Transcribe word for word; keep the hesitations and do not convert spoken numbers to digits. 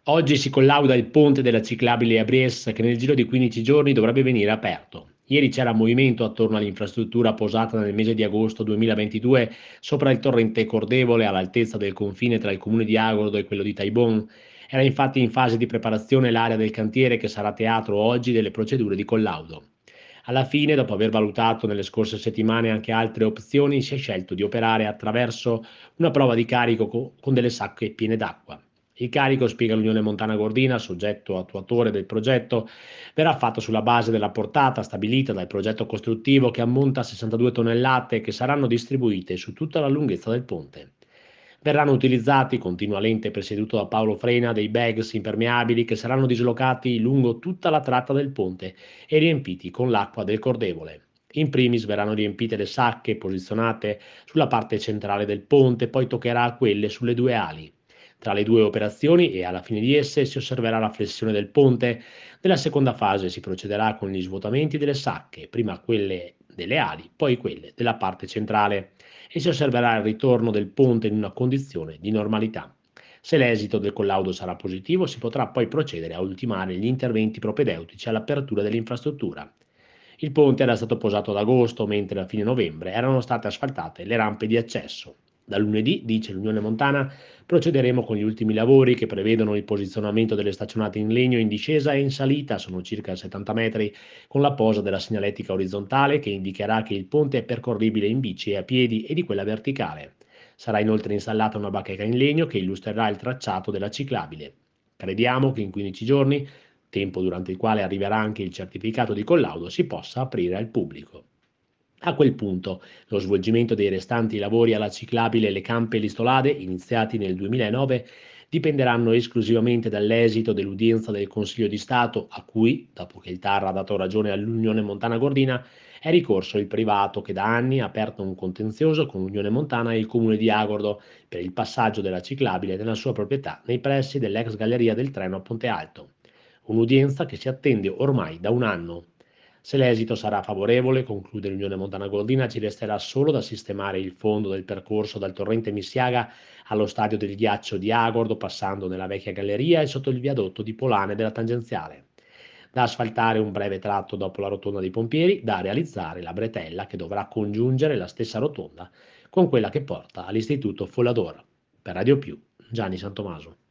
Oggi si collauda il ponte della ciclabile a Bries che nel giro di quindici giorni dovrebbe venire aperto. Ieri c'era movimento attorno all'infrastruttura posata nel mese di agosto duemilaventidue sopra il torrente Cordevole all'altezza del confine tra il comune di Agordo e quello di Taibon. Era infatti in fase di preparazione l'area del cantiere che sarà teatro oggi delle procedure di collaudo. Alla fine, dopo aver valutato nelle scorse settimane anche altre opzioni, si è scelto di operare attraverso una prova di carico co- con delle sacche piene d'acqua. Il carico, spiega l'Unione Montana Gordina, soggetto attuatore del progetto, verrà fatto sulla base della portata stabilita dal progetto costruttivo che ammonta a sessantadue tonnellate che saranno distribuite su tutta la lunghezza del ponte. Verranno utilizzati, continua l'ente presieduto da Paolo Frena, dei bags impermeabili che saranno dislocati lungo tutta la tratta del ponte e riempiti con l'acqua del cordevole. In primis verranno riempite le sacche posizionate sulla parte centrale del ponte, poi toccherà a quelle sulle due ali. Tra le due operazioni e alla fine di esse si osserverà la flessione del ponte. Nella seconda fase si procederà con gli svuotamenti delle sacche, prima quelle delle ali, poi quelle della parte centrale, e si osserverà il ritorno del ponte in una condizione di normalità. Se l'esito del collaudo sarà positivo, si potrà poi procedere a ultimare gli interventi propedeutici all'apertura dell'infrastruttura. Il ponte era stato posato ad agosto, mentre a fine novembre erano state asfaltate le rampe di accesso. Da lunedì, dice l'Unione Montana, procederemo con gli ultimi lavori che prevedono il posizionamento delle staccionate in legno in discesa e in salita, sono circa settanta metri, con la posa della segnaletica orizzontale che indicherà che il ponte è percorribile in bici e a piedi e di quella verticale. Sarà inoltre installata una bacheca in legno che illustrerà il tracciato della ciclabile. Crediamo che in quindici giorni, tempo durante il quale arriverà anche il certificato di collaudo, si possa aprire al pubblico. A quel punto, lo svolgimento dei restanti lavori alla ciclabile Le Campe e l'Istolade, iniziati nel duemilanove, dipenderanno esclusivamente dall'esito dell'udienza del Consiglio di Stato, a cui, dopo che il T A R ha dato ragione all'Unione Montana Gordina, è ricorso il privato che da anni ha aperto un contenzioso con l'Unione Montana e il Comune di Agordo per il passaggio della ciclabile nella sua proprietà nei pressi dell'ex galleria del treno a Ponte Alto. Un'udienza che si attende ormai da un anno. Se l'esito sarà favorevole, conclude l'Unione Montana Goldina, ci resterà solo da sistemare il fondo del percorso dal torrente Missiaga allo stadio del ghiaccio di Agordo, passando nella vecchia galleria e sotto il viadotto di Polane della tangenziale. Da asfaltare un breve tratto dopo la rotonda dei pompieri, da realizzare la bretella che dovrà congiungere la stessa rotonda con quella che porta all'Istituto Follador. Per Radio Più, Gianni Santomaso.